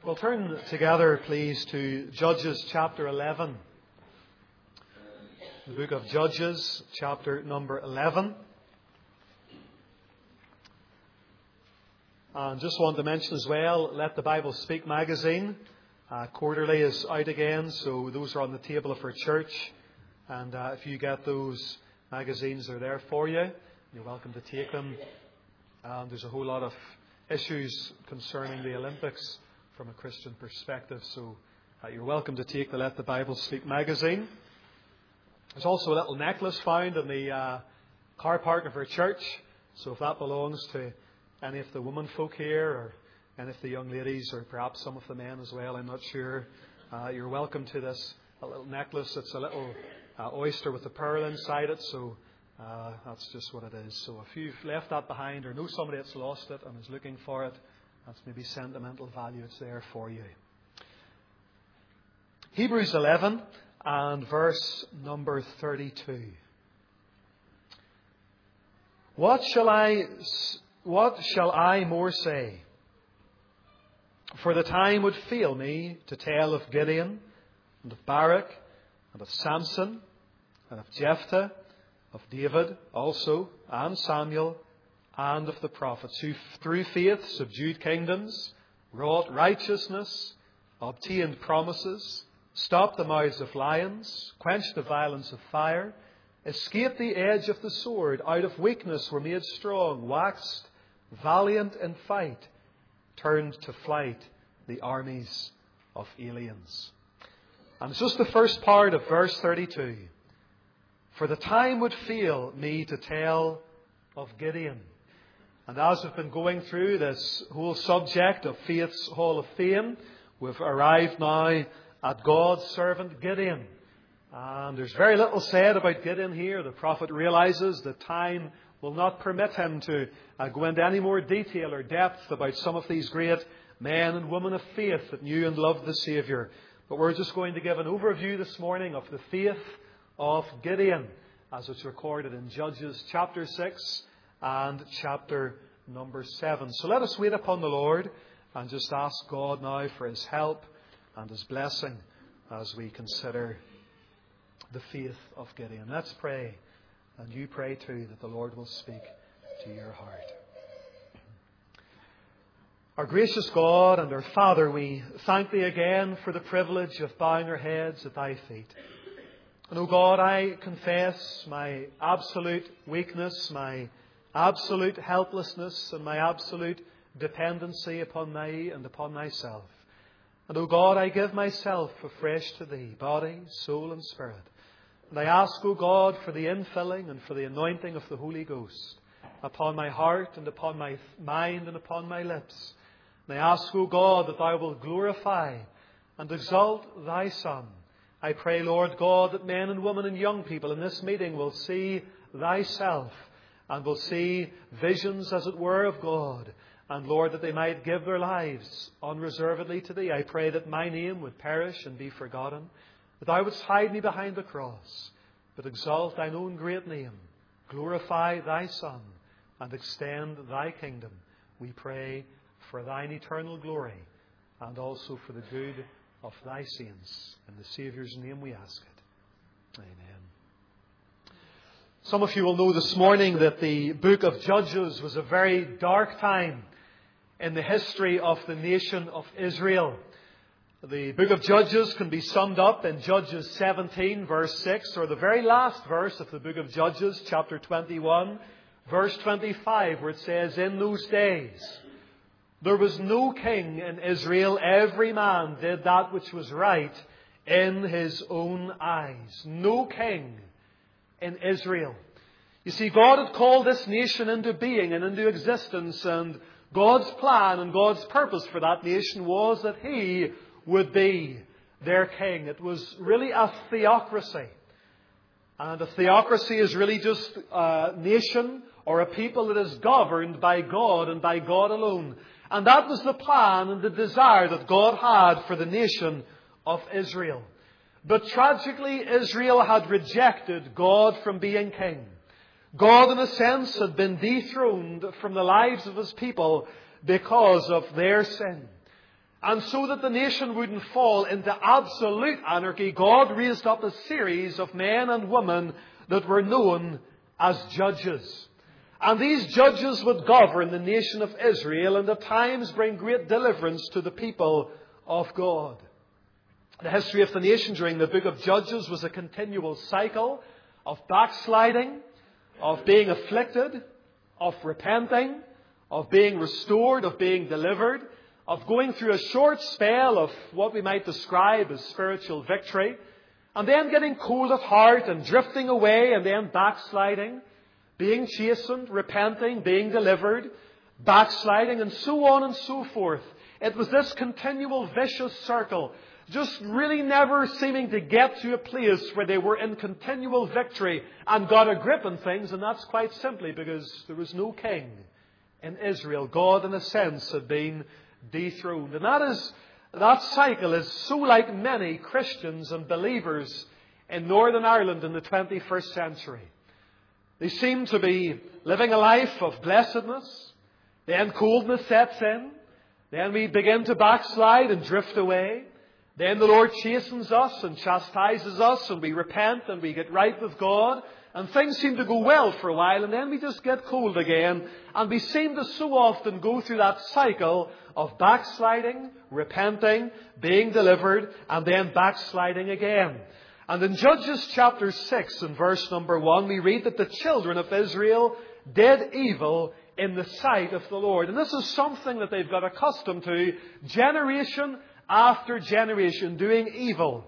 We'll turn together, please, to Judges chapter 11. The book of Judges, chapter number 11. And just want to mention as well, Let the Bible Speak magazine. Quarterly is out again, so those are on the table of our church. And if you get those magazines, they're there for you. You're welcome to take them. There's a whole lot of issues concerning the Olympics from a Christian perspective, so you're welcome to take the Let the Bible Speak magazine. There's also a little necklace found in the car park of our church, so if that belongs to any of the women folk here, or any of the young ladies, or perhaps some of the men as well, I'm not sure, you're welcome to this a little necklace. It's a little oyster with a pearl inside it, so that's just what it is. So if you've left that behind or know somebody that's lost it and is looking for it, that's maybe sentimental value. It's there for you. Hebrews 11 and verse number 32. What shall I more say? For the time would fail me to tell of Gideon, and of Barak, and of Samson, and of Jephthah, of David also, and Samuel, and of the prophets, who through faith subdued kingdoms, wrought righteousness, obtained promises, stopped the mouths of lions, quenched the violence of fire, escaped the edge of the sword, out of weakness were made strong, waxed valiant in fight, turned to flight the armies of aliens. And it's just the first part of verse 32. For the time would fail me to tell of Gideon. And as we've been going through this whole subject of Faith's Hall of Fame, we've arrived now at God's servant Gideon. And there's very little said about Gideon here. The prophet realizes that time will not permit him to go into any more detail or depth about some of these great men and women of faith that knew and loved the Saviour. But we're just going to give an overview this morning of the faith of Gideon, as it's recorded in Judges chapter 6 and chapter number 7. So let us wait upon the Lord and just ask God now for His help and His blessing as we consider the faith of Gideon. Let's pray, and you pray too, that the Lord will speak to your heart. Our gracious God and our Father, we thank Thee again for the privilege of bowing our heads at Thy feet. And, O God, I confess my absolute weakness, my absolute helplessness, and my absolute dependency upon Thee and upon Thyself. And, O God, I give myself afresh to Thee, body, soul, and spirit. And I ask, O God, for the infilling and for the anointing of the Holy Ghost upon my heart and upon my mind and upon my lips. And I ask, O God, that Thou wilt glorify and exalt Thy Son. I pray, Lord God, that men and women and young people in this meeting will see Thyself and will see visions, as it were, of God. And, Lord, that they might give their lives unreservedly to Thee. I pray that my name would perish and be forgotten, that Thou wouldst hide me behind the cross, but exalt Thine own great name, glorify Thy Son, and extend Thy kingdom. We pray for Thine eternal glory and also for the good of Thy saints. In the Saviour's name we ask it. Amen. Some of you will know this morning that the book of Judges was a very dark time in the history of the nation of Israel. The book of Judges can be summed up in Judges 17 verse 6, or the very last verse of the book of Judges, chapter 21, verse 25, where it says, In those days there was no king in Israel. Every man did that which was right in his own eyes. No king in Israel. You see, God had called this nation into being and into existence, and God's plan and God's purpose for that nation was that He would be their king. It was really a theocracy. And a theocracy is really just a nation or a people that is governed by God and by God alone. And that was the plan and the desire that God had for the nation of Israel. But tragically, Israel had rejected God from being king. God, in a sense, had been dethroned from the lives of His people because of their sin. And so that the nation wouldn't fall into absolute anarchy, God raised up a series of men and women that were known as judges. And these judges would govern the nation of Israel and at times bring great deliverance to the people of God. The history of the nation during the book of Judges was a continual cycle of backsliding, of being afflicted, of repenting, of being restored, of being delivered, of going through a short spell of what we might describe as spiritual victory, and then getting cold at heart and drifting away and then backsliding, being chastened, repenting, being delivered, backsliding, and so on and so forth. It was this continual vicious circle, just really never seeming to get to a place where they were in continual victory and got a grip on things, and that's quite simply because there was no king in Israel. God, in a sense, had been dethroned. And that cycle is so like many Christians and believers in Northern Ireland in the 21st century. They seem to be living a life of blessedness. Then coldness sets in. Then we begin to backslide and drift away. Then the Lord chastens us and chastises us, and we repent and we get right with God. And things seem to go well for a while, and then we just get cold again. And we seem to so often go through that cycle of backsliding, repenting, being delivered, and then backsliding again. And in Judges chapter 6 and verse number 1, we read that the children of Israel did evil in the sight of the Lord. And this is something that they've got accustomed to generation after generation, doing evil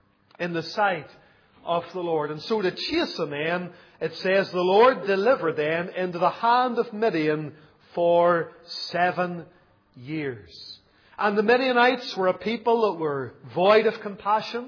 in the sight of the Lord. And so to chasten them, it says, the Lord delivered them into the hand of Midian for 7 years. And the Midianites were a people that were void of compassion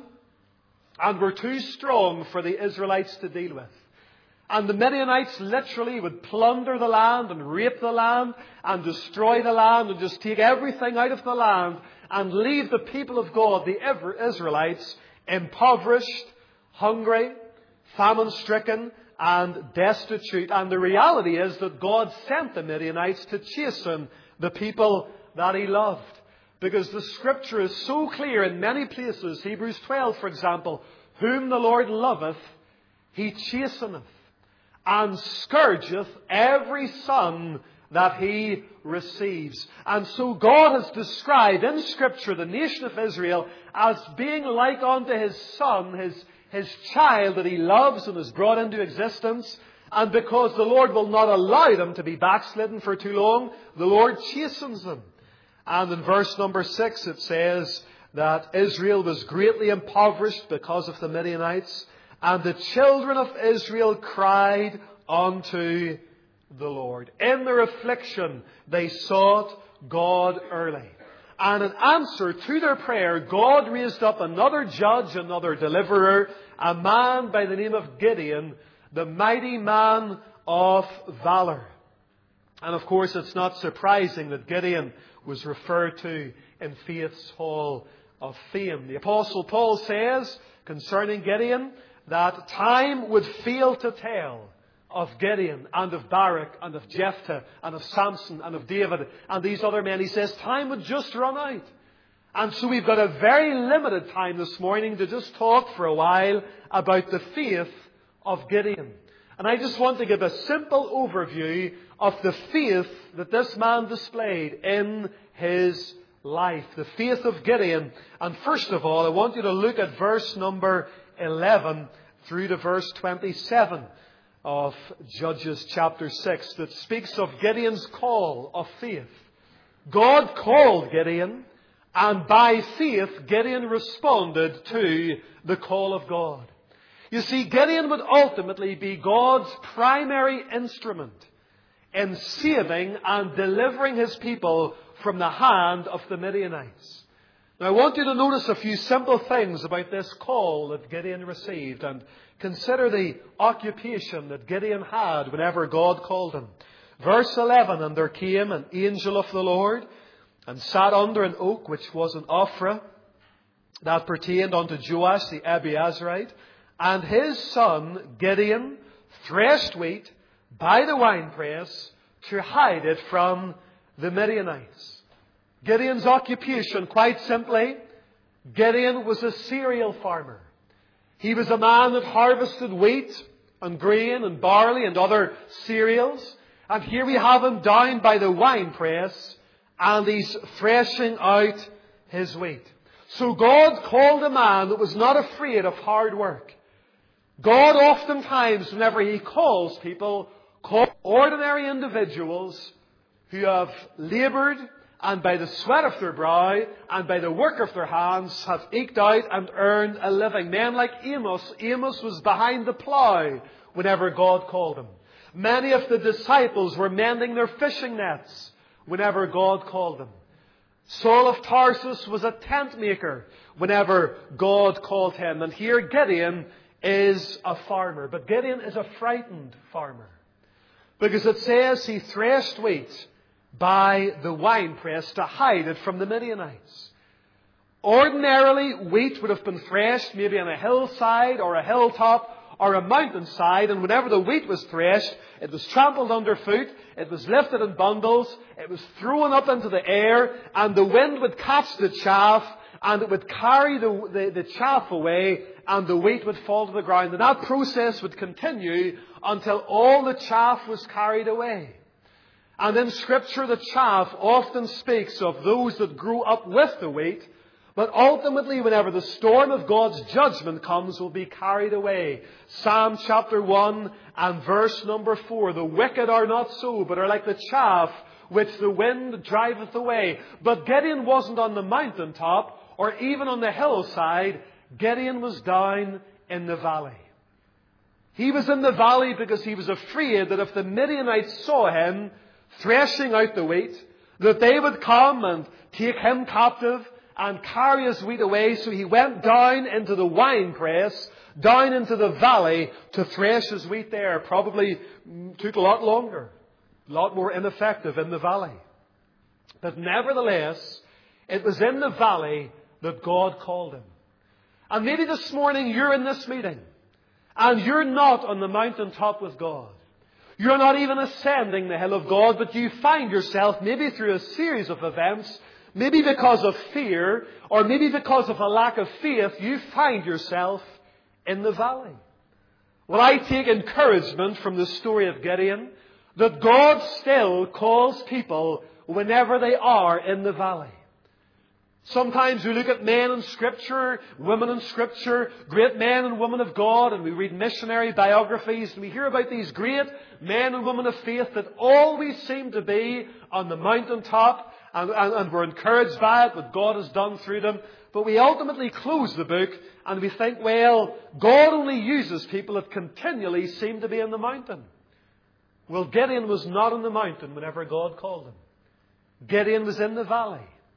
and were too strong for the Israelites to deal with. And the Midianites literally would plunder the land and rape the land and destroy the land and just take everything out of the land and leave the people of God, the Israelites, impoverished, hungry, famine-stricken, and destitute. And the reality is that God sent the Midianites to chasten the people that He loved. Because the Scripture is so clear in many places. Hebrews 12, for example, whom the Lord loveth, He chasteneth, and scourgeth every son that He receives. And so God has described in Scripture the nation of Israel as being like unto His son, His child that He loves and has brought into existence. And because the Lord will not allow them to be backslidden for too long, the Lord chastens them. And in verse number 6 it says that Israel was greatly impoverished because of the Midianites. And the children of Israel cried unto the Lord. In their affliction they sought God early. And in answer to their prayer, God raised up another judge, another deliverer, a man by the name of Gideon, the mighty man of valor. And of course, it's not surprising that Gideon was referred to in Faith's Hall of Fame. The Apostle Paul says concerning Gideon that time would fail to tell of Gideon and of Barak and of Jephthah and of Samson and of David and these other men. He says time would just run out. And so we've got a very limited time this morning to just talk for a while about the faith of Gideon. And I just want to give a simple overview of the faith that this man displayed in his life. The faith of Gideon. And first of all, I want you to look at verse number 11 through to verse 27 of Judges chapter 6 that speaks of Gideon's call of faith. God called Gideon, and by faith Gideon responded to the call of God. You see, Gideon would ultimately be God's primary instrument in saving and delivering His people from the hand of the Midianites. Now I want you to notice a few simple things about this call that Gideon received and consider the occupation that Gideon had whenever God called him. Verse 11, and there came an angel of the Lord and sat under an oak which was in Ophrah that pertained unto Joash the Abiezrite, and his son Gideon threshed wheat by the winepress to hide it from the Midianites. Gideon's occupation, quite simply, Gideon was a cereal farmer. He was a man that harvested wheat and grain and barley and other cereals. And here we have him down by the winepress, and he's threshing out his wheat. So God called a man that was not afraid of hard work. God oftentimes, whenever He calls people, calls ordinary individuals who have laboured and by the sweat of their brow and by the work of their hands have eked out and earned a living. Men like Amos. Amos was behind the plough whenever God called him. Many of the disciples were mending their fishing nets whenever God called them. Saul of Tarsus was a tent maker whenever God called him. And here Gideon is a farmer. But Gideon is a frightened farmer, because it says he threshed wheat by the winepress to hide it from the Midianites. Ordinarily, wheat would have been threshed maybe on a hillside or a hilltop or a mountainside, and whenever the wheat was threshed, it was trampled underfoot, it was lifted in bundles, it was thrown up into the air, and the wind would catch the chaff, and it would carry the chaff away, and the wheat would fall to the ground. And that process would continue until all the chaff was carried away. And in Scripture, the chaff often speaks of those that grew up with the wheat, but ultimately, whenever the storm of God's judgment comes, will be carried away. Psalm chapter 1 and verse number 4. The wicked are not so, but are like the chaff which the wind driveth away. But Gideon wasn't on the mountaintop or even on the hillside. Gideon was down in the valley. He was in the valley because he was afraid that if the Midianites saw him threshing out the wheat, that they would come and take him captive and carry his wheat away. So he went down into the winepress, down into the valley to thresh his wheat there. Probably took a lot longer, a lot more ineffective in the valley. But nevertheless, it was in the valley that God called him. And maybe this morning you're in this meeting and you're not on the mountaintop with God. You're not even ascending the hill of God, but you find yourself, maybe through a series of events, maybe because of fear, or maybe because of a lack of faith, you find yourself in the valley. Well, I take encouragement from the story of Gideon that God still calls people whenever they are in the valley. Sometimes we look at men in Scripture, women in Scripture, great men and women of God, and we read missionary biographies, and we hear about these great men and women of faith that always seem to be on the mountaintop, and we're encouraged by it, what God has done through them. But we ultimately close the book and we think, well, God only uses people that continually seem to be in the mountain. Well, Gideon was not on the mountain whenever God called him. Gideon was in the valley.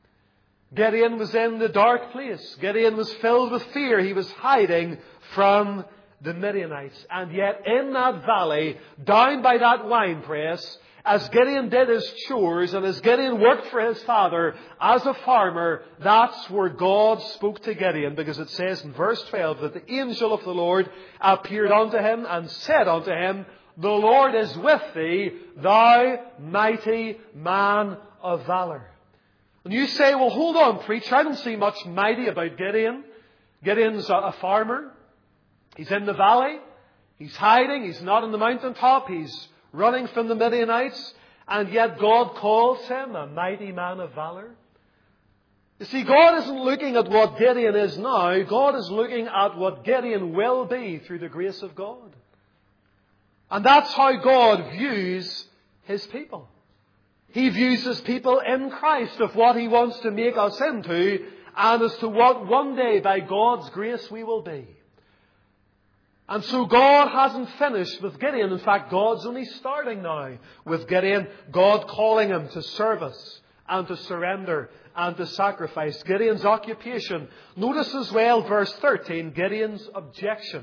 Gideon was in the dark place. Gideon was filled with fear. He was hiding from the Midianites. And yet in that valley, down by that winepress, as Gideon did his chores and as Gideon worked for his father as a farmer, that's where God spoke to Gideon, because it says in verse 12 that the angel of the Lord appeared unto him and said unto him, "The Lord is with thee, thou mighty man of valor." And you say, well, hold on, preacher, I don't see much mighty about Gideon. Gideon's a farmer. He's in the valley. He's hiding. He's not on the mountaintop. He's running from the Midianites. And yet God calls him a mighty man of valor. You see, God isn't looking at what Gideon is now. God is looking at what Gideon will be through the grace of God. And that's how God views His people. He views His people in Christ, of what He wants to make us into, and as to what one day by God's grace we will be. And so God hasn't finished with Gideon. In fact, God's only starting now with Gideon. God calling him to service and to surrender and to sacrifice. Gideon's occupation. Notice as well verse 13, Gideon's objection.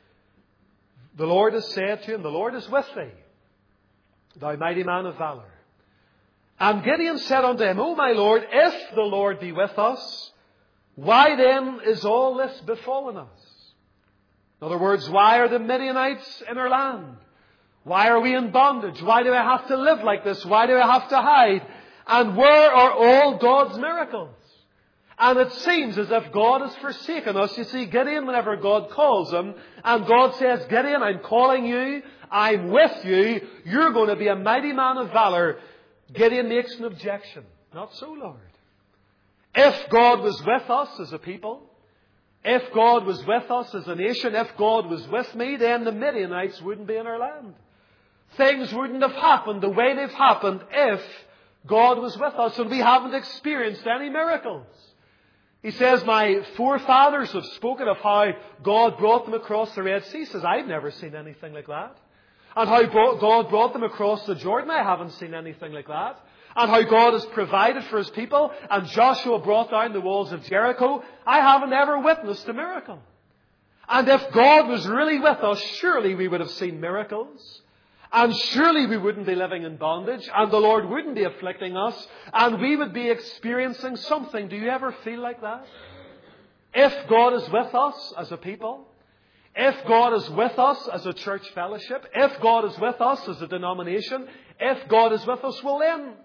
The Lord has said to him, "The Lord is with thee, thou mighty man of valor." And Gideon said unto him, "O my Lord, if the Lord be with us, why then is all this befallen us?" In other words, why are the Midianites in our land? Why are we in bondage? Why do I have to live like this? Why do I have to hide? And where are all God's miracles? And it seems as if God has forsaken us. You see, Gideon, whenever God calls him, and God says, Gideon, I'm calling you, I'm with you, you're going to be a mighty man of valor. Gideon makes an objection. Not so, Lord. If God was with us as a people, if God was with us as a nation, if God was with me, then the Midianites wouldn't be in our land. Things wouldn't have happened the way they've happened if God was with us, and we haven't experienced any miracles. He says, my forefathers have spoken of how God brought them across the Red Sea. He says, I've never seen anything like that. And how God brought them across the Jordan, I haven't seen anything like that. And how God has provided for His people, and Joshua brought down the walls of Jericho, I haven't ever witnessed a miracle. And if God was really with us, surely we would have seen miracles. And surely we wouldn't be living in bondage, and the Lord wouldn't be afflicting us, and we would be experiencing something. Do you ever feel like that? If God is with us as a people, if God is with us as a church fellowship, if God is with us as a denomination, if God is with us, well then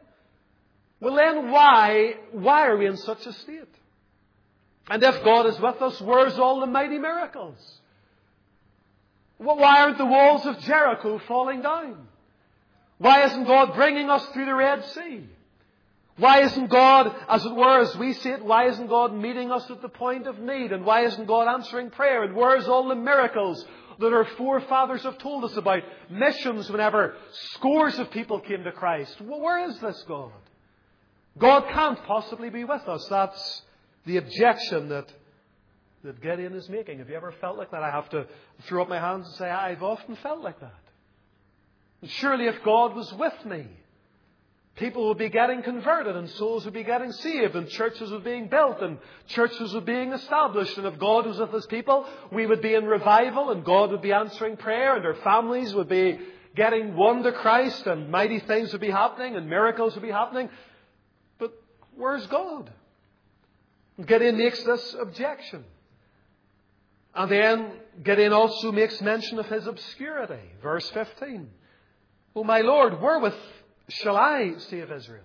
why are we in such a state? And if God is with us, where's all the mighty miracles? Why aren't the walls of Jericho falling down? Why isn't God bringing us through the Red Sea? Why isn't God, as it were, as we see it, why isn't God meeting us at the point of need? And why isn't God answering prayer? And where's all the miracles that our forefathers have told us about? Missions whenever scores of people came to Christ. Well, where is this God? God can't possibly be with us. That's the objection that Gideon is making. Have you ever felt like that? I have to throw up my hands and say, I've often felt like that. And surely if God was with me, people would be getting converted, and souls would be getting saved, and churches would be being built, and churches would be being established. And if God was with His people, we would be in revival, and God would be answering prayer, and our families would be getting won to Christ, and mighty things would be happening, and miracles would be happening. But where's God? Gideon makes this objection. And then Gideon also makes mention of his obscurity. Verse 15. O my Lord, wherewith shall I save Israel?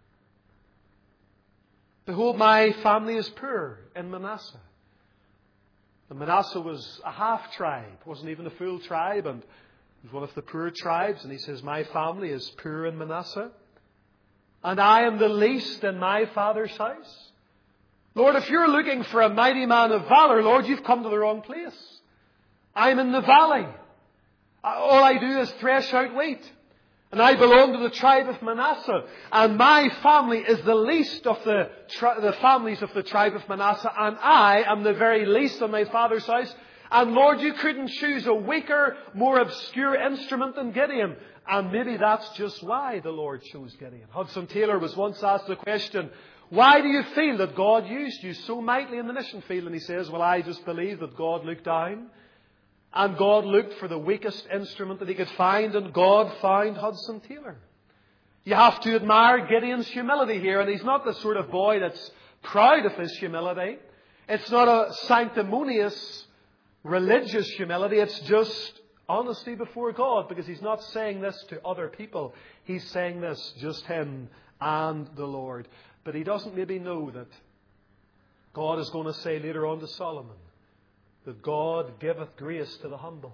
Behold, my family is poor in Manasseh. And Manasseh was a half-tribe, wasn't even a full tribe, and was one of the poor tribes. And he says, my family is poor in Manasseh, and I am the least in my father's house. Lord, if you're looking for a mighty man of valor, Lord, you've come to the wrong place. I'm in the valley. All I do is thresh out wheat. And I belong to the tribe of Manasseh. And my family is the least of the families of the tribe of Manasseh. And I am the very least in my father's house. And Lord, you couldn't choose a weaker, more obscure instrument than Gideon. And maybe that's just why the Lord chose Gideon. Hudson Taylor was once asked the question, why do you feel that God used you so mightily in the mission field? And he says, well, I just believe that God looked down and God looked for the weakest instrument that He could find, and God found Hudson Taylor. You have to admire Gideon's humility here, and he's not the sort of boy that's proud of his humility. It's not a sanctimonious religious humility. It's just honesty before God, because he's not saying this to other people. He's saying this just him and the Lord. But he doesn't maybe know that God is going to say later on to Solomon that God giveth grace to the humble.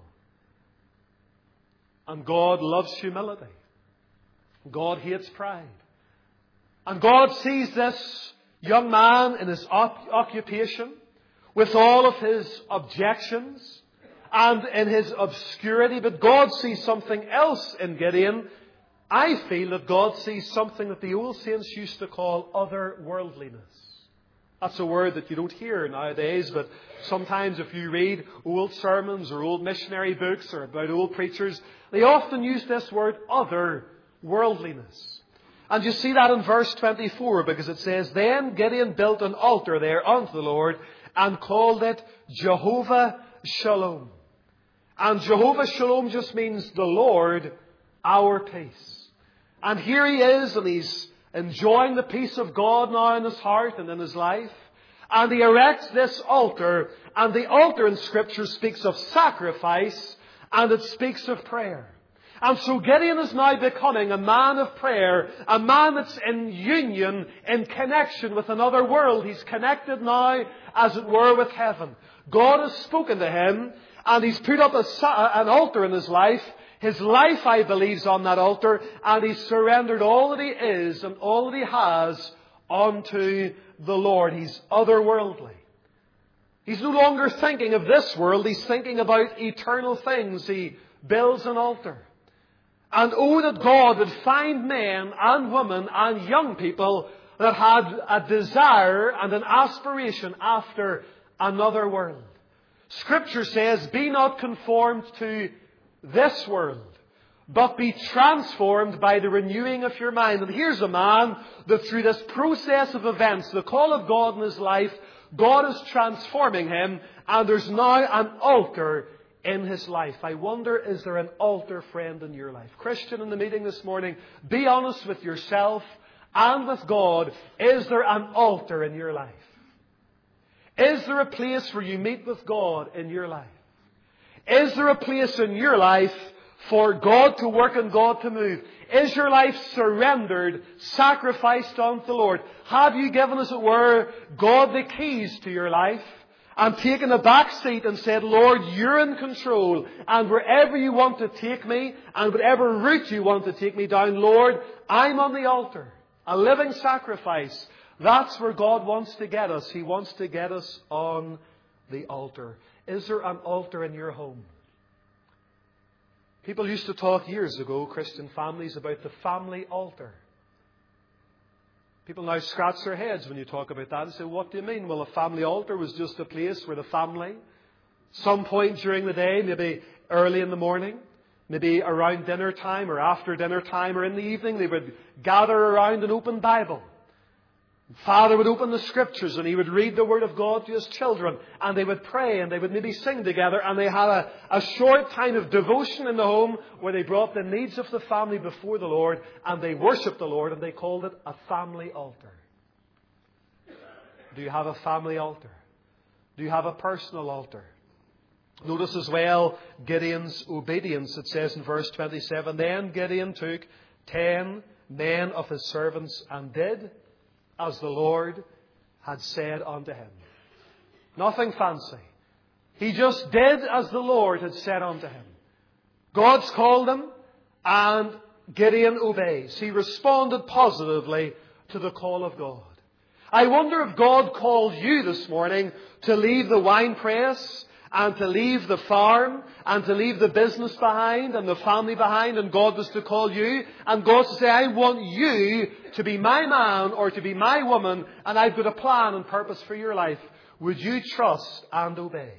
And God loves humility. God hates pride. And God sees this young man in his occupation with all of his objections and in his obscurity. But God sees something else in Gideon. I feel that God sees something that the old saints used to call otherworldliness. That's a word that you don't hear nowadays, but sometimes if you read old sermons or old missionary books or about old preachers, they often use this word otherworldliness. And you see that in verse 24, because it says, Then Gideon built an altar there unto the Lord and called it Jehovah Shalom. And Jehovah Shalom just means the Lord, our peace. And here he is, and he's enjoying the peace of God now in his heart and in his life. And he erects this altar, and the altar in Scripture speaks of sacrifice, and it speaks of prayer. And so Gideon is now becoming a man of prayer, a man that's in union, in connection with another world. He's connected now, as it were, with heaven. God has spoken to him, and he's put up an altar in his life. His life, I believe, is on that altar, and he's surrendered all that he is and all that he has unto the Lord. He's otherworldly. He's no longer thinking of this world. He's thinking about eternal things. He builds an altar. And oh, that God would find men and women and young people that had a desire and an aspiration after another world. Scripture says, be not conformed to this world, but be transformed by the renewing of your mind. And here's a man that through this process of events, the call of God in his life, God is transforming him, and there's now an altar in his life. I wonder, is there an altar, friend, in your life? Christian, in the meeting this morning, be honest with yourself and with God. Is there an altar in your life? Is there a place where you meet with God in your life? Is there a place in your life for God to work and God to move? Is your life surrendered, sacrificed unto the Lord? Have you given, as it were, God the keys to your life and taken a back seat and said, Lord, you're in control, and wherever you want to take me and whatever route you want to take me down, Lord, I'm on the altar, a living sacrifice. That's where God wants to get us. He wants to get us on the altar. Is there an altar in your home? People used to talk years ago, Christian families, about the family altar. People now scratch their heads when you talk about that and say, what do you mean? Well, a family altar was just a place where the family, some point during the day, maybe early in the morning, maybe around dinner time or after dinner time or in the evening, they would gather around an open Bible. Father would open the Scriptures and he would read the Word of God to his children, and they would pray and they would maybe sing together, and they had a short time of devotion in the home where they brought the needs of the family before the Lord and they worshipped the Lord, and they called it a family altar. Do you have a family altar? Do you have a personal altar? Notice as well Gideon's obedience. It says in verse 27, then Gideon took 10 men of his servants and did as the Lord had said unto him. Nothing fancy. He just did as the Lord had said unto him. God's called him, and Gideon obeys. He responded positively to the call of God. I wonder if God called you this morning to leave the wine press and to leave the farm and to leave the business behind and the family behind, and God was to call you, and God to say, I want you to be my man or to be my woman, and I've got a plan and purpose for your life. Would you trust and obey?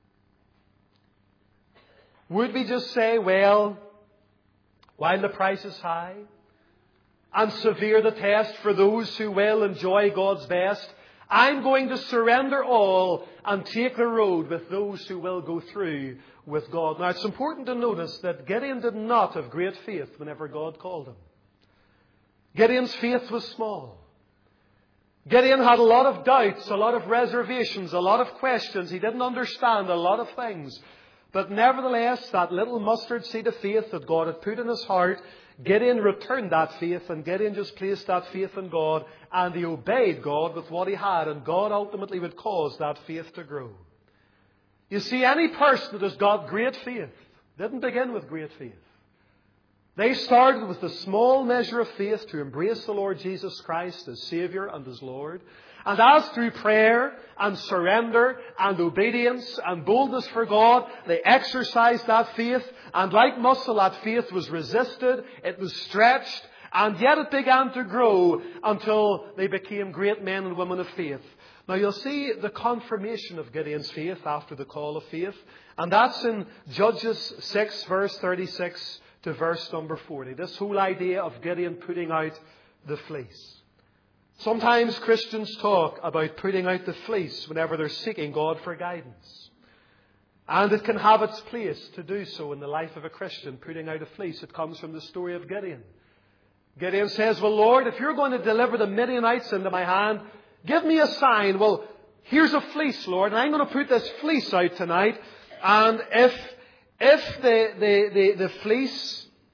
Would we just say, well, while the price is high and severe the test for those who will enjoy God's best, I'm going to surrender all and take the road with those who will go through with God. Now, it's important to notice that Gideon did not have great faith whenever God called him. Gideon's faith was small. Gideon had a lot of doubts, a lot of reservations, a lot of questions. He didn't understand a lot of things. But nevertheless, that little mustard seed of faith that God had put in his heart, Gideon returned that faith, and Gideon just placed that faith in God, and he obeyed God with what he had, and God ultimately would cause that faith to grow. You see, any person that has got great faith didn't begin with great faith. They started with a small measure of faith to embrace the Lord Jesus Christ as Saviour and as Lord. And as through prayer and surrender and obedience and boldness for God, they exercised that faith. And like muscle, that faith was resisted, it was stretched, and yet it began to grow until they became great men and women of faith. Now you'll see the confirmation of Gideon's faith after the call of faith. And that's in Judges 6, verse 36 to verse number 40. This whole idea of Gideon putting out the fleece. Sometimes Christians talk about putting out the fleece whenever they're seeking God for guidance. And it can have its place to do so in the life of a Christian, putting out a fleece. It comes from the story of Gideon. Gideon says, well, Lord, if you're going to deliver the Midianites into my hand, give me a sign. Well, here's a fleece, Lord, and I'm going to put this fleece out tonight. And if the fleece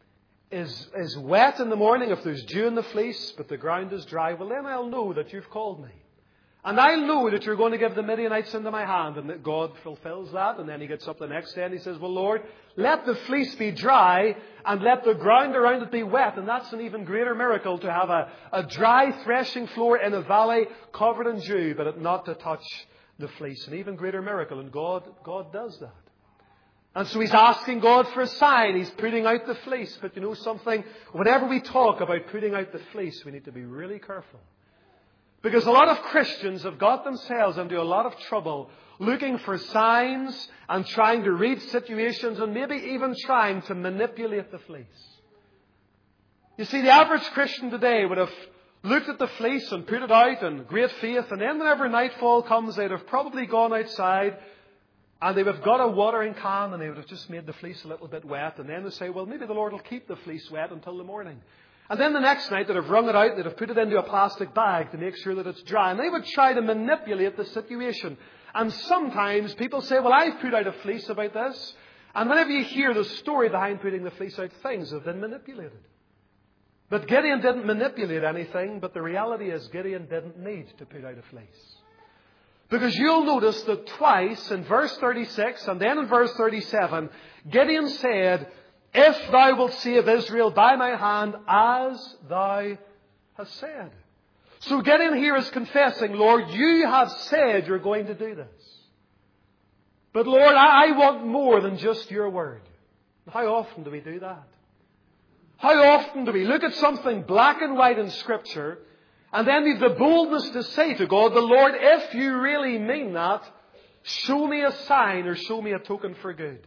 is wet in the morning, if there's dew in the fleece, but the ground is dry, well then I'll know that you've called me. And I'll know that you're going to give the Midianites into my hand, and that God fulfills that. And then he gets up the next day and he says, well, Lord, let the fleece be dry and let the ground around it be wet. And that's an even greater miracle, to have a dry threshing floor in a valley covered in dew, but not to touch the fleece. An even greater miracle. And God does that. And so he's asking God for a sign. He's putting out the fleece. But you know something? Whenever we talk about putting out the fleece, we need to be really careful. Because a lot of Christians have got themselves into a lot of trouble looking for signs and trying to read situations and maybe even trying to manipulate the fleece. You see, the average Christian today would have looked at the fleece and put it out in great faith, and then whenever nightfall comes, they'd have probably gone outside and they would have got a watering can and they would have just made the fleece a little bit wet, and then they say, well, maybe the Lord will keep the fleece wet until the morning. And then the next night they'd have wrung it out, they'd have put it into a plastic bag to make sure that it's dry. And they would try to manipulate the situation. And sometimes people say, well, I've put out a fleece about this. And whenever you hear the story behind putting the fleece out, things have been manipulated. But Gideon didn't manipulate anything, but the reality is Gideon didn't need to put out a fleece. Because you'll notice that twice in verse 36 and then in verse 37, Gideon said, if thou wilt save Israel by my hand, as thou hast said. So Gideon here is confessing, Lord, you have said you're going to do this. But Lord, I want more than just your word. How often do we do that? How often do we look at something black and white in Scripture, and then we've the boldness to say to God, the Lord, if you really mean that, show me a sign or show me a token for good.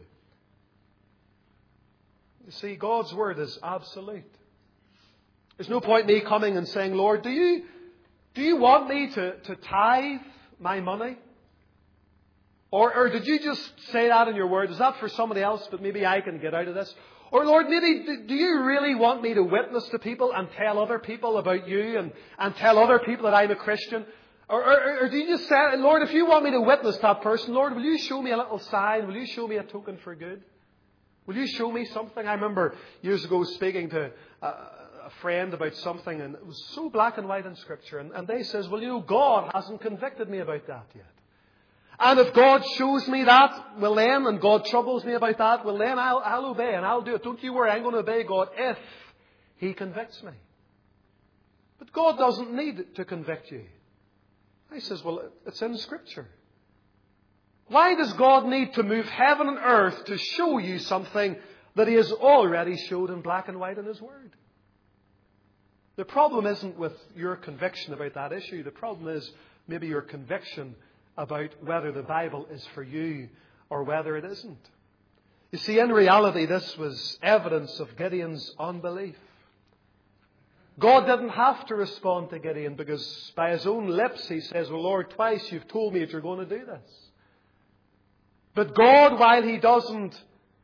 You see, God's word is absolute. There's no point in me coming and saying, Lord, do you want me to tithe my money? Or did you just say that in your word? Is that for somebody else, but maybe I can get out of this? Or Lord, maybe do you really want me to witness to people and tell other people about you and tell other people that I'm a Christian? Or do you just say, Lord, if you want me to witness that person, Lord, will you show me a little sign? Will you show me a token for good? Will you show me something? I remember years ago speaking to a friend about something, and it was so black and white in Scripture. And they says, well, you know, God hasn't convicted me about that yet. And if God shows me that, well then, and God troubles me about that, well then I'll obey and I'll do it. Don't you worry, I'm going to obey God if He convicts me. But God doesn't need to convict you. He says, well, it's in Scripture. Why does God need to move heaven and earth to show you something that He has already showed in black and white in His Word? The problem isn't with your conviction about that issue. The problem is maybe your conviction about whether the Bible is for you or whether it isn't. You see, in reality, this was evidence of Gideon's unbelief. God didn't have to respond to Gideon because by his own lips he says, well, Lord, twice you've told me that you're going to do this. But God, while He doesn't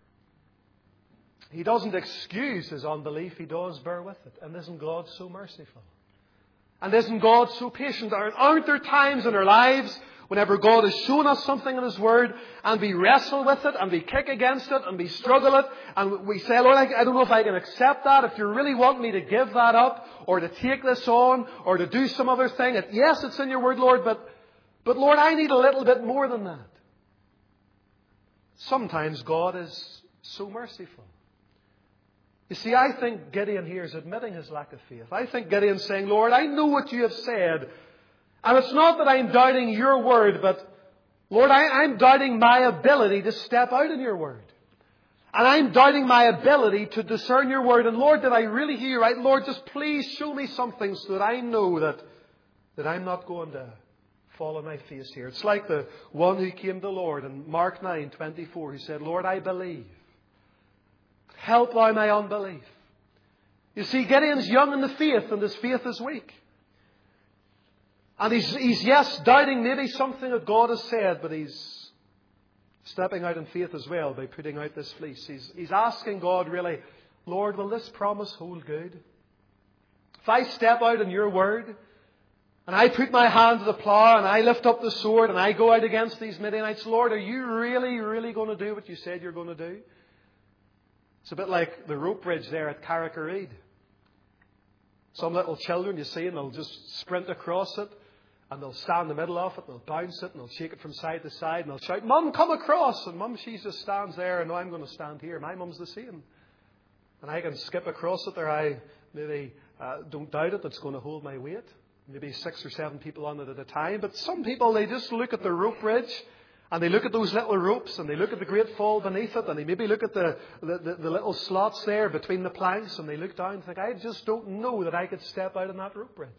excuse his unbelief, He does bear with it. And isn't God so merciful? And isn't God so patient? Aren't there times in our lives whenever God has shown us something in His Word and we wrestle with it and we kick against it and we struggle it and we say, Lord, I don't know if I can accept that. If you really want me to give that up or to take this on or to do some other thing. Yes, it's in your Word, Lord, but Lord, I need a little bit more than that. Sometimes God is so merciful. You see, I think Gideon here is admitting his lack of faith. I think Gideon's saying, Lord, I know what you have said. And it's not that I'm doubting your word, but Lord, I'm doubting my ability to step out in your word. And I'm doubting my ability to discern your word. And Lord, did I really hear you right? Lord, just please show me something so that I know that I'm not going to fall on my face here. It's like the one who came to the Lord in Mark 9:24 who said, Lord, I believe. Help thou my unbelief. You see, Gideon's young in the faith and his faith is weak. And he's yes, doubting maybe something that God has said, but he's stepping out in faith as well by putting out this fleece. He's asking God really, Lord, will this promise hold good? If I step out in your word, and I put my hand to the plough, and I lift up the sword, and I go out against these Midianites, Lord, are you really, really going to do what you said you're going to do? It's a bit like the rope bridge there at Carrick-a-Reid. Some little children, you see, and they'll just sprint across it, and they'll stand in the middle of it, and they'll bounce it, and they'll shake it from side to side, and they'll shout, "Mum, come across!" And Mum, she just stands there, and no, I'm going to stand here. My mum's the same. And I can skip across it there. I maybe don't doubt it, it's going to hold my weight. Maybe 6 or 7 people on it at a time. But some people, they just look at the rope bridge, and they look at those little ropes, and they look at the great fall beneath it, and they maybe look at the little slots there between the planks, and they look down and think, I just don't know that I could step out on that rope bridge.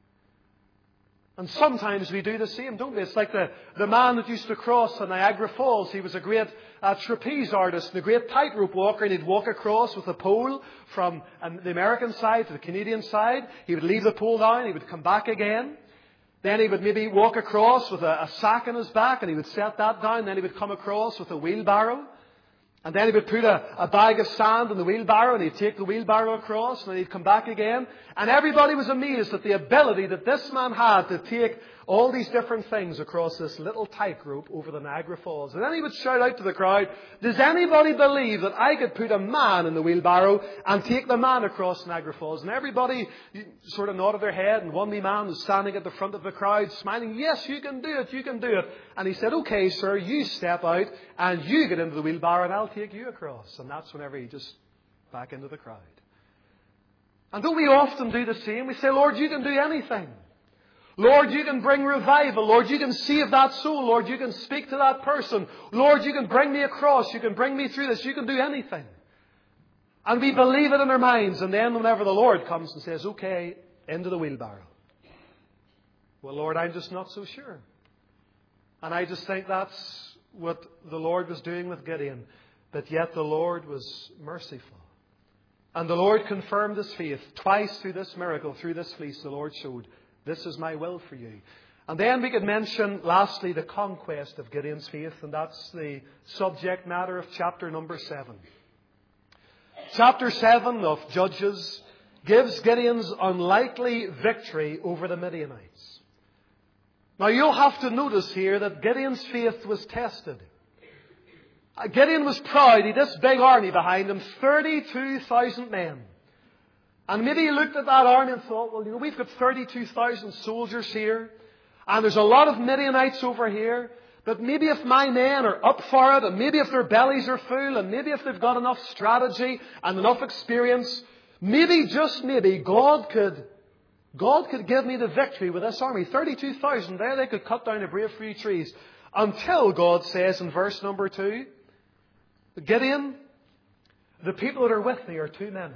And sometimes we do the same, don't we? It's like the man that used to cross on Niagara Falls. He was a great trapeze artist and a great tightrope walker, and he'd walk across with a pole from the American side to the Canadian side. He would leave the pole down, he would come back again. Then he would maybe walk across with a sack on his back, and he would set that down. Then he would come across with a wheelbarrow. And then he would put a bag of sand in the wheelbarrow, and he'd take the wheelbarrow across, and then he'd come back again. And everybody was amazed at the ability that this man had to take all these different things across this little tightrope over the Niagara Falls. And then he would shout out to the crowd, "Does anybody believe that I could put a man in the wheelbarrow and take the man across Niagara Falls?" And everybody sort of nodded their head, and one wee man was standing at the front of the crowd smiling, "Yes, you can do it, you can do it." And he said, "Okay, sir, you step out and you get into the wheelbarrow and I'll take you across." And that's whenever he just back into the crowd. And don't we often do the same? We say, "Lord, you can do anything. Lord, you can bring revival. Lord, you can save that soul. Lord, you can speak to that person. Lord, you can bring me across. You can bring me through this. You can do anything." And we believe it in our minds. And then whenever the Lord comes and says, "Okay, into the wheelbarrow." "Well, Lord, I'm just not so sure." And I just think that's what the Lord was doing with Gideon. But yet the Lord was merciful. And the Lord confirmed his faith. Twice through this miracle, through this fleece, the Lord showed, "This is my will for you." And then we could mention, lastly, the conquest of Gideon's faith. And that's the subject matter of chapter number 7. Chapter 7 of Judges gives Gideon's unlikely victory over the Midianites. Now you'll have to notice here that Gideon's faith was tested. Gideon was proud. He had this big army behind him, 32,000 men. And maybe he looked at that army and thought, well, we've got 32,000 soldiers here, and there's a lot of Midianites over here, but maybe if my men are up for it, and maybe if their bellies are full, and maybe if they've got enough strategy and enough experience, maybe, just maybe, God could give me the victory with this army. 32,000 there, they could cut down a brave few trees. Until God says in verse number 2, "Gideon, the people that are with thee are too many.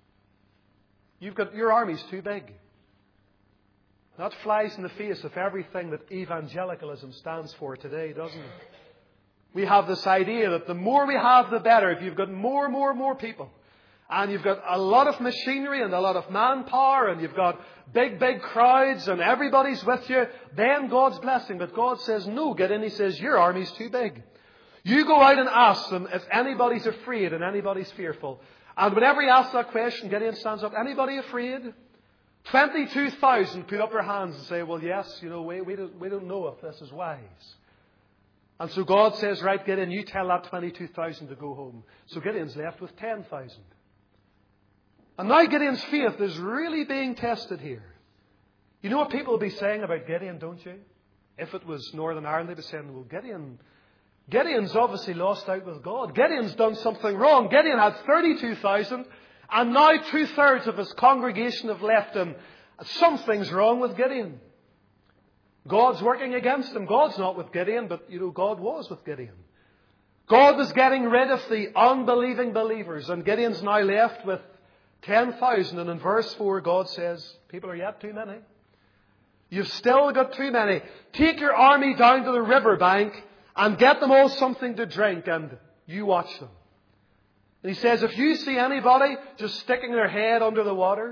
Your army's too big." That flies in the face of everything that evangelicalism stands for today, doesn't it? We have this idea that the more we have, the better. If you've got more people, and you've got a lot of machinery and a lot of manpower, and you've got big crowds, and everybody's with you, then God's blessing. But God says, "No, Gideon," He says, "your army's too big. You go out and ask them if anybody's afraid and anybody's fearful." And whenever he asks that question, Gideon stands up. "Anybody afraid?" 22,000 put up their hands and say, "Well, yes, we don't know if this is wise." And so God says, "Right, Gideon, you tell that 22,000 to go home." So Gideon's left with 10,000. And now Gideon's faith is really being tested here. You know what people will be saying about Gideon, don't you? If it was Northern Ireland, they'd be saying, "Well, Gideon's obviously lost out with God. Gideon's done something wrong. Gideon had 32,000, and now 2/3 of his congregation have left him. Something's wrong with Gideon. God's working against him." God's not with Gideon, but God was with Gideon. God was getting rid of the unbelieving believers, and Gideon's now left with 10,000. And in verse 4, God says, "People are yet too many. You've still got too many. Take your army down to the riverbank and get them all something to drink, and you watch them." And He says, if you see anybody just sticking their head under the water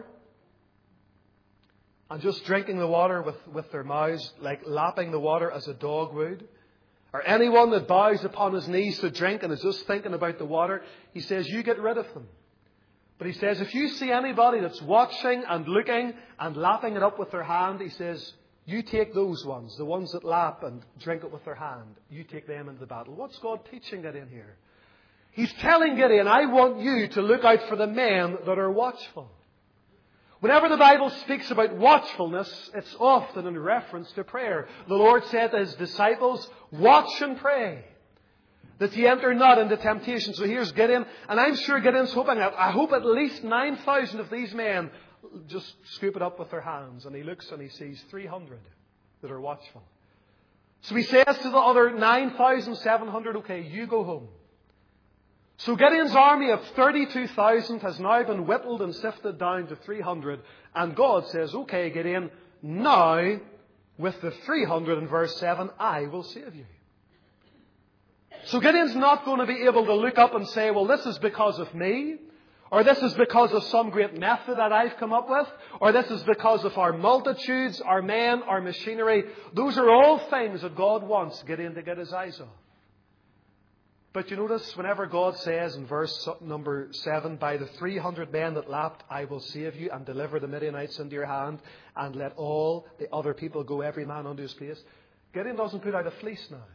and just drinking the water with their mouths, like lapping the water as a dog would, or anyone that bows upon his knees to drink and is just thinking about the water, He says, you get rid of them. But He says, if you see anybody that's watching and looking and lapping it up with their hand, He says, you take those ones, the ones that lap and drink it with their hand. You take them into the battle. What's God teaching that in here? He's telling Gideon, I want you to look out for the men that are watchful. Whenever the Bible speaks about watchfulness, it's often in reference to prayer. The Lord said to His disciples, watch and pray, that ye enter not into temptation. So here's Gideon, and I'm sure Gideon's hoping, I hope at least 9,000 of these men just scoop it up with their hands. And he looks and he sees 300 that are watchful. So he says to the other 9,700, okay, you go home. So Gideon's army of 32,000 has now been whittled and sifted down to 300. And God says, okay, Gideon, now with the 300 in verse 7, I will save you. So Gideon's not going to be able to look up and say, well, this is because of me, or this is because of some great method that I've come up with, or this is because of our multitudes, our men, our machinery. Those are all things that God wants Gideon to get his eyes off. But you notice whenever God says in verse number 7, by the 300 men that lapped, I will save you and deliver the Midianites into your hand and let all the other people go, every man unto his place. Gideon doesn't put out a fleece now.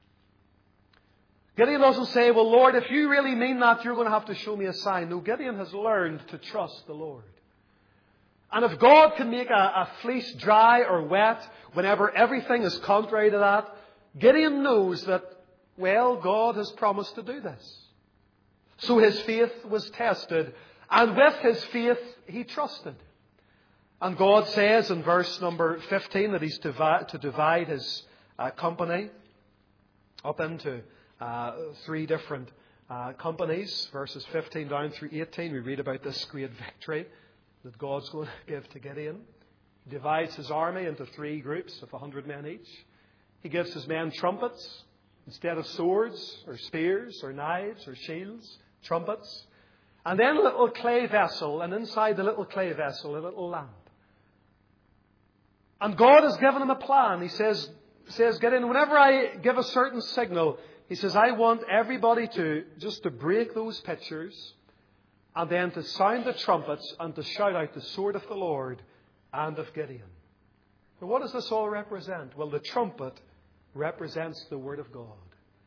Gideon doesn't say, well, Lord, if you really mean that, you're going to have to show me a sign. No, Gideon has learned to trust the Lord. And if God can make a fleece dry or wet whenever everything is contrary to that, Gideon knows that, well, God has promised to do this. So his faith was tested. And with his faith, he trusted. And God says in verse number 15 that He's to divide His company up into 3 different companies. Verses 15 down through 18, we read about this great victory that God's going to give to Gideon. He divides His army into 3 groups of 100 men each. He gives His men trumpets instead of swords or spears or knives or shields, trumpets. And then a little clay vessel, and inside the little clay vessel, a little lamp. And God has given him a plan. He says, Gideon, whenever I give a certain signal, He says, I want everybody to break those pitchers and then to sound the trumpets and to shout out the sword of the Lord and of Gideon. But what does this all represent? Well, the trumpet represents the Word of God.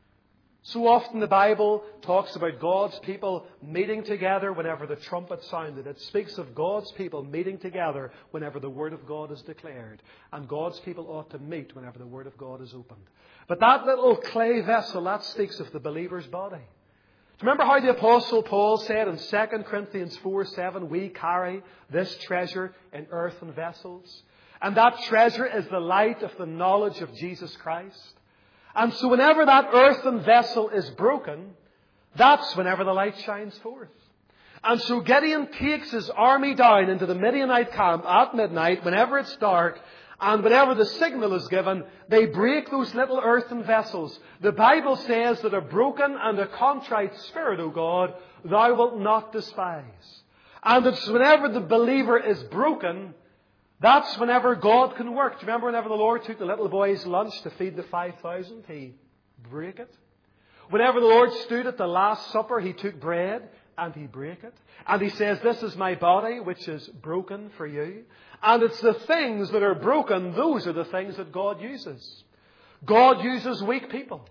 So often the Bible talks about God's people meeting together whenever the trumpet sounded. It speaks of God's people meeting together whenever the Word of God is declared. And God's people ought to meet whenever the Word of God is opened. But that little clay vessel, that speaks of the believer's body. Do you remember how the Apostle Paul said in 2 Corinthians 4:7, we carry this treasure in earthen vessels? And that treasure is the light of the knowledge of Jesus Christ. And so whenever that earthen vessel is broken, that's whenever the light shines forth. And so Gideon takes his army down into the Midianite camp at midnight, whenever it's dark, and whenever the signal is given, they break those little earthen vessels. The Bible says that a broken and a contrite spirit, O God, Thou wilt not despise. And it's whenever the believer is broken, that's whenever God can work. Do you remember whenever the Lord took the little boy's lunch to feed the 5,000? He broke it. Whenever the Lord stood at the Last Supper, He took bread and He broke it. And He says, this is my body which is broken for you. And it's the things that are broken, those are the things that God uses. God uses weak people.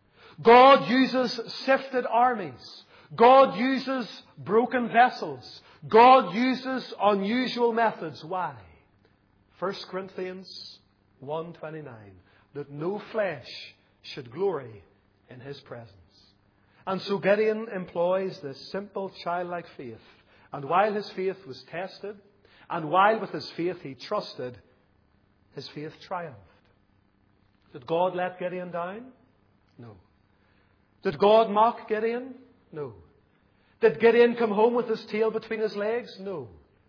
God uses sifted armies. God uses broken vessels. God uses unusual methods. Why? 1 Corinthians 1:29, that no flesh should glory in His presence. And so Gideon employs this simple childlike faith. And while his faith was tested, and while with his faith he trusted, his faith triumphed. Did God let Gideon down? No. Did God mock Gideon? No. Did Gideon come home with his tail between his legs? No.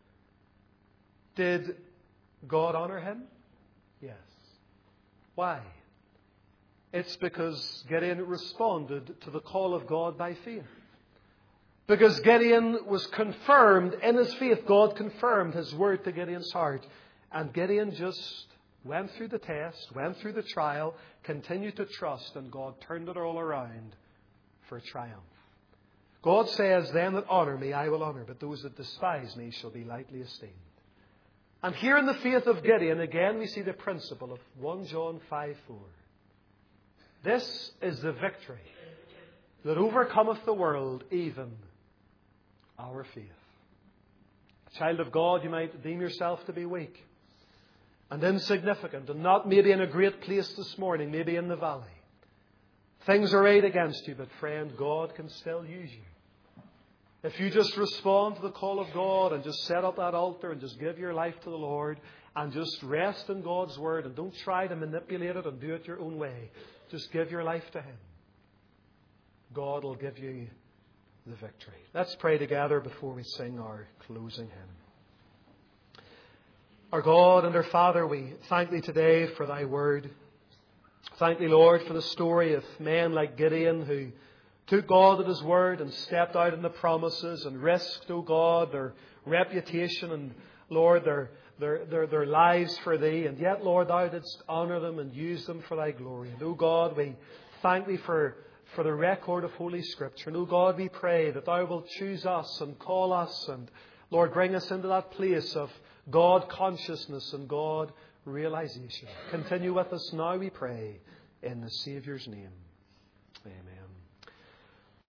Did God honor him? Yes. Why? It's because Gideon responded to the call of God by faith. Because Gideon was confirmed in his faith. God confirmed His word to Gideon's heart. And Gideon just went through the test, went through the trial, continued to trust, and God turned it all around for triumph. God says, them that honour me I will honour, but those that despise me shall be lightly esteemed. And here in the faith of Gideon, again we see the principle of 1 John 5:4. This is the victory that overcometh the world, even our faith. Child of God, you might deem yourself to be weak and insignificant and not maybe in a great place this morning, maybe in the valley. Things are right against you, but friend, God can still use you. If you just respond to the call of God and just set up that altar and just give your life to the Lord and just rest in God's Word and don't try to manipulate it and do it your own way. Just give your life to Him. God will give you the victory. Let's pray together before we sing our closing hymn. Our God and our Father, we thank Thee today for Thy Word. Thank Thee, Lord, for the story of men like Gideon who took God at His word and stepped out in the promises and risked, O God, their reputation and, Lord, their lives for Thee. And yet, Lord, Thou didst honour them and use them for Thy glory. And, O God, we thank Thee for the record of Holy Scripture. And, O God, we pray that Thou wilt choose us and call us and, Lord, bring us into that place of God consciousness and God realization. Continue with us now, we pray, in the Saviour's name.